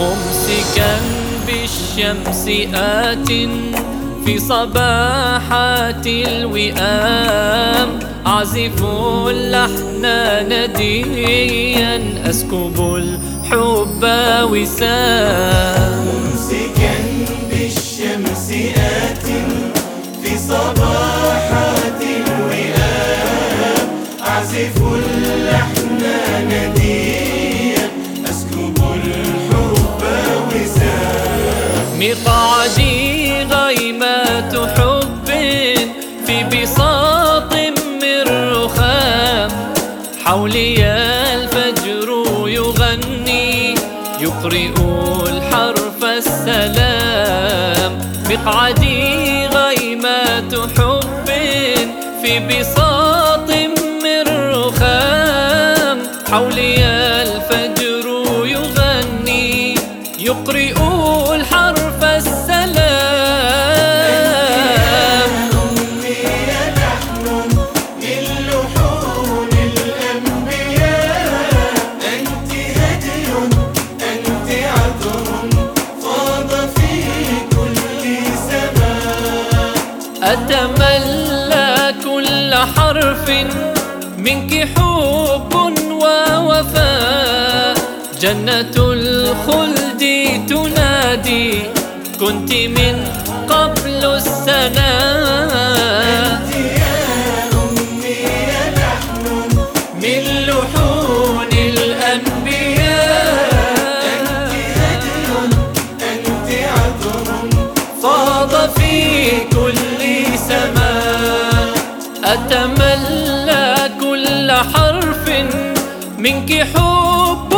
ممسكا بالشمس آت في صباحات الوئام، أعزف اللحن نديا أسكب الحب وسام. ممسكا بالشمس آت في صباحات الوئام، أعزف اللحن نديا أسكب الحب وسام. مقعدي غيمات حب في بساط من رخام، حولي الفجر يغني يقرئ الحرف السلام. مقعدي غيمات حب في بساط من رخام، حولي الفجر يغني يقرئ الحرف السلام. أمي لحن من لحون الأنبياء، أنت هدي أنت عطر فاض في كل سماء. أتملى كل حرف منك حب ووفاء، جنة الخلد تنادي كنت من قبل السناء. أنت يا أمي لحن من لحون الأنبياء، أنت هدي أنت عطر فاض في كل سماء. أتملى كل حرف منك حب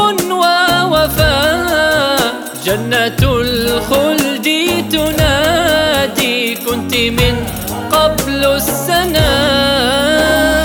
ووفاء، جنة الخلد تنادي كنت من قبل السناء.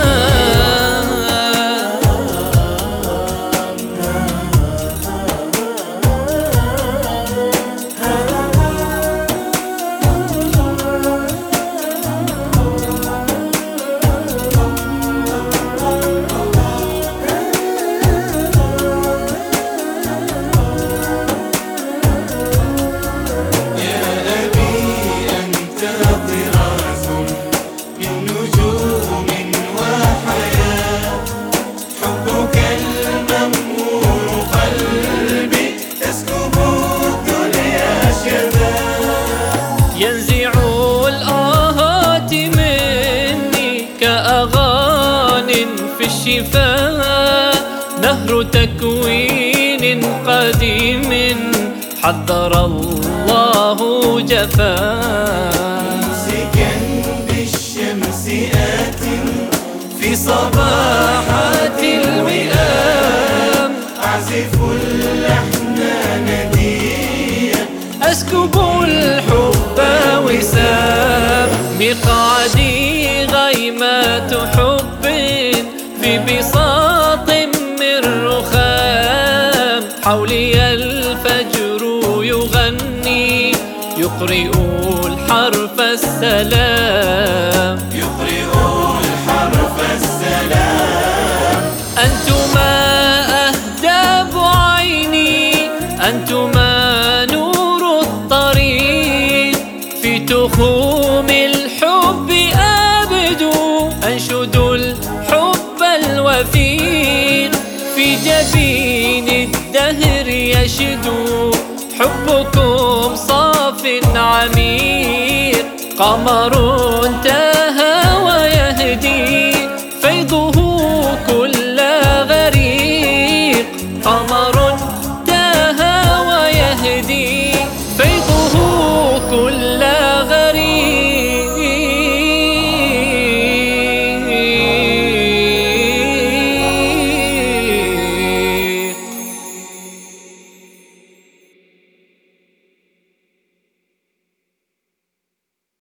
ينزع الآهات مني كأغان في الشفاء، نهر تكوين قديم حذر الله جفاء. ممسكا بالشمس آت في صباحات الوئام، أعزف اللحن نديا أسكب الحب وسام. مقعدي غيمات حب في بساط من رخام، حولي الفجر يغني يقرئ الحرف السلام. يقرئ الحرف السلام. أنتما أهداب عيني، أنتما نور الطريق، في تخوم الحب أبدو أنشد الحب الوثيق، في جبين الدهر يشدو حبكم صاف عميق. قمر